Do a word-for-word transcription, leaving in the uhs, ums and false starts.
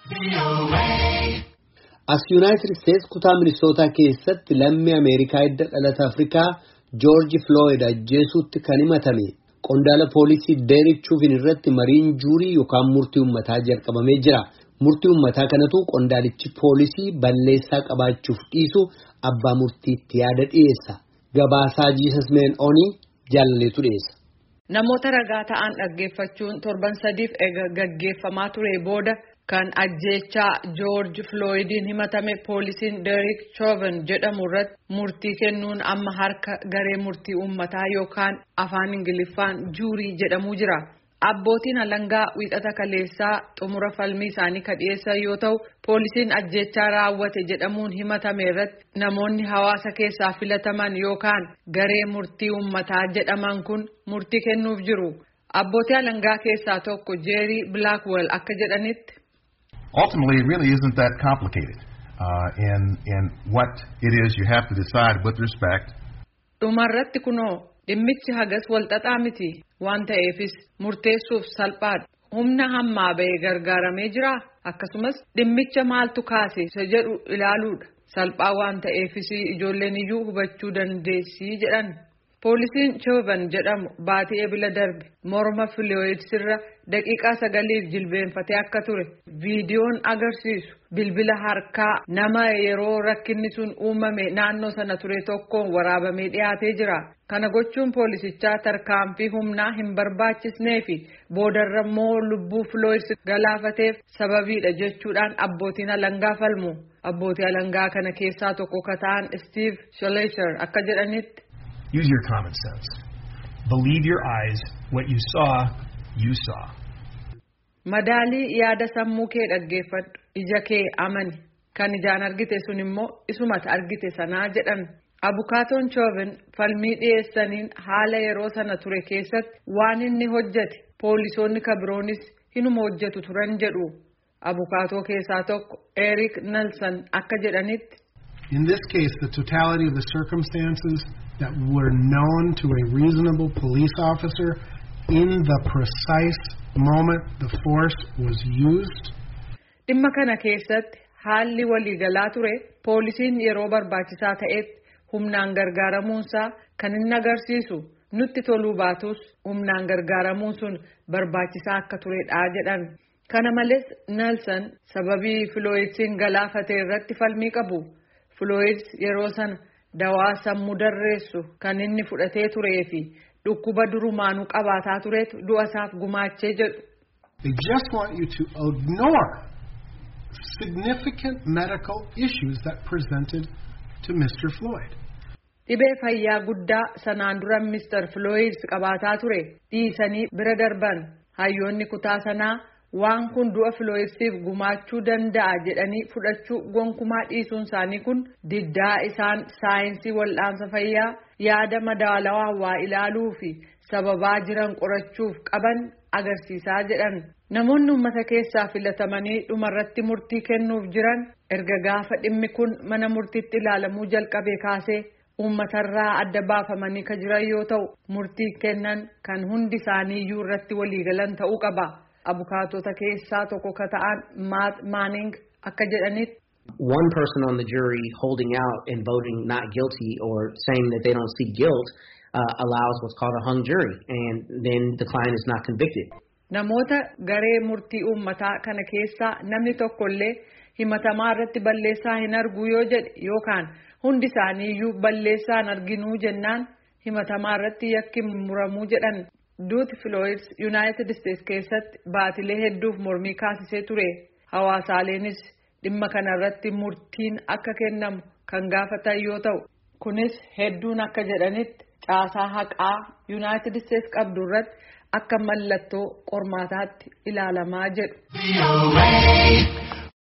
As United States kutaa Minnesota keessatti lammii Ameerikaa hidda dhalata Afrikaa George Floyd ajjeesuutti kan himatame qondaala poolisii Derek Chauvin irratti mariin juurii yookaan murtii uummataa jalqabamee jira. Murtii uummataa kanatu qondaalichi poolisii balleessaa qabaachuuf dhiisu abbaa murtiitti yaada dhiyeessa. Gabaasaa Jesus Men Oni jaalaleetu dhiyeessa. Namoota ragaa ta'an dhaggeeffachuun torban sadiif gaggeeffamaa ture booda kan ajjeechaa George Floydin himatame poolisiin Derek Chauvin jedhamu irratti murtii kennuun amma harka garee murtii uummataa yookaan afaan Ingiliffaan juurii jedhamu jira. Abbootiin alangaa wiixata kaleessaa xumura falmii isaanii kan dhiyeessan yoo ta'u poolisiin ajjeechaa raawwate jedhamuun himatame irratti namoonni hawaasa keessaa filataman yookaan garee murtii uummataa jedhaman kun murtii kennuuf jiru. Abbootii alangaa keessaa tokko Jerry Blackwell akka jedhanitti ultimately it really isn't that complicated uh, in in what it is you have to decide with respect. Dhumarratti kunoo dhimmichi hagas walxaxaa miti waan ta'eefis murteessuuf salphaadha. Humna hammaa ba'ee gargaaramee jira akkasumas dhimmicha maaltu kaase isa jedhu ilaaluudha. Salphaa waan ta'eefis ijoolleen iyyuu hubachuu dandeessii jedhan. Poolisiin Chauvin jedhamu baatii ebila darbe morma Floyd sirra daqiiqaa sagaliif jilbeenfatee akka ture viidiyoon agarsiisu bilbila harkaa nama yeroo rakkinni sun uumame naannoo sana ture tokkoon waraabamee dhiyaatee jira. Kana gochuun poolisichaa tarkaanfii humnaa hin barbaachisnee fi boodarra immoo lubbuu Floyd galaafateef sababiidha jechuudhaan abbootiin alangaa falmu. Abbootii alangaa kana keessaa tokko kan ta'an Steve Schlatter akka jedhanitti. Use your common sense. Believe your eyes. What you saw, you saw. Madaalii yaada sammuu kee dhaggeeffadhu. Ija kee amani. Kan ijaan argite sun immoo isumata argite sanaa jedhan. Abukaatoon Chauvin falmii dhiyeessaniin haala yeroo sana ture keessatti waan inni hojjete poolisoonni kabiroonis hinuma hojjetu turan jedhu. Abukaatoo keessaa tokko Eric Nelson akka jedhanitti. In this case, the totality of the circumstances that were known to a reasonable police officer in the precise moment the force was used. Dhimma kana keessatti haalli waliigalaa ture poolisiin yeroo barbaachisaa ta'etti humnaan gargaaramuunsaa kan inni agarsiisu nutti toluu baatus humnaan gargaaramuun sun barbaachisaa akka turedha jedhan. Kana malees Nelson sababii Floydin galaafate irratti falmii qabu. Floyd yeroo sana dawaa sammuu darreessu kan inni fudhatee turee fi dhukkuba durumaanuu qabaataa turetu du'a isaaf gumaachee jedhu. They just want you to ignore significant medical issues that presented to Mister Floyd. Dhibee fayyaa guddaa sanaan dura Mister Floyd qabaataa ture dhiisanii bira darban hayyoonni kutaa sanaa waan kun du'a Floydsiif gumaachuu danda'a jedhanii fudhachuu gonkumaa dhiisuun isaanii kun diddaa isaan saayinsii wal'aansa fayyaa yaada madaalawaa waa ilaaluu fi sababaa jiran qorachuuf qaban agarsiisaa jedhan. Namoonni uummata keessaa filatamanii dhumarratti murtii kennuuf jiran erga gaafa dhimmi kun mana murtiitti ilaalamuu jalqabe kaasee uummatarraa adda baafamanii ka jiran yoo ta'u murtii kennan kan hundi isaaniiyyuu irratti waliigalan ta'uu qaba. Abukaatota keessaa tokko ka ta'an Matt Manning akka jedhanitti. One person on the jury holding out and voting not guilty or saying that they don't see guilt uh, allows what's called a hung jury, and then the client is not convicted. Namoota garee murtii uummataa kana keessaa namni tokkollee himatamaa irratti balleessaa hin argu yoo jedhe yookaan hundi isaaniiyyuu balleessaa hin arginuu jennaan himatamaa irratti yakki muramuu jedhan. Duuti Floyd United States keessatti baatilee hedduuf mormii kaasisee ture. Hawaasaaleenis dhimma kana irratti murtiin akka kennamu kan gaafatan yoo ta'u kunis hedduun akka jedhanitti caasaa haqaa United States qabdu irratti akka mallattoo qormaataatti ilaalamaa jedhu.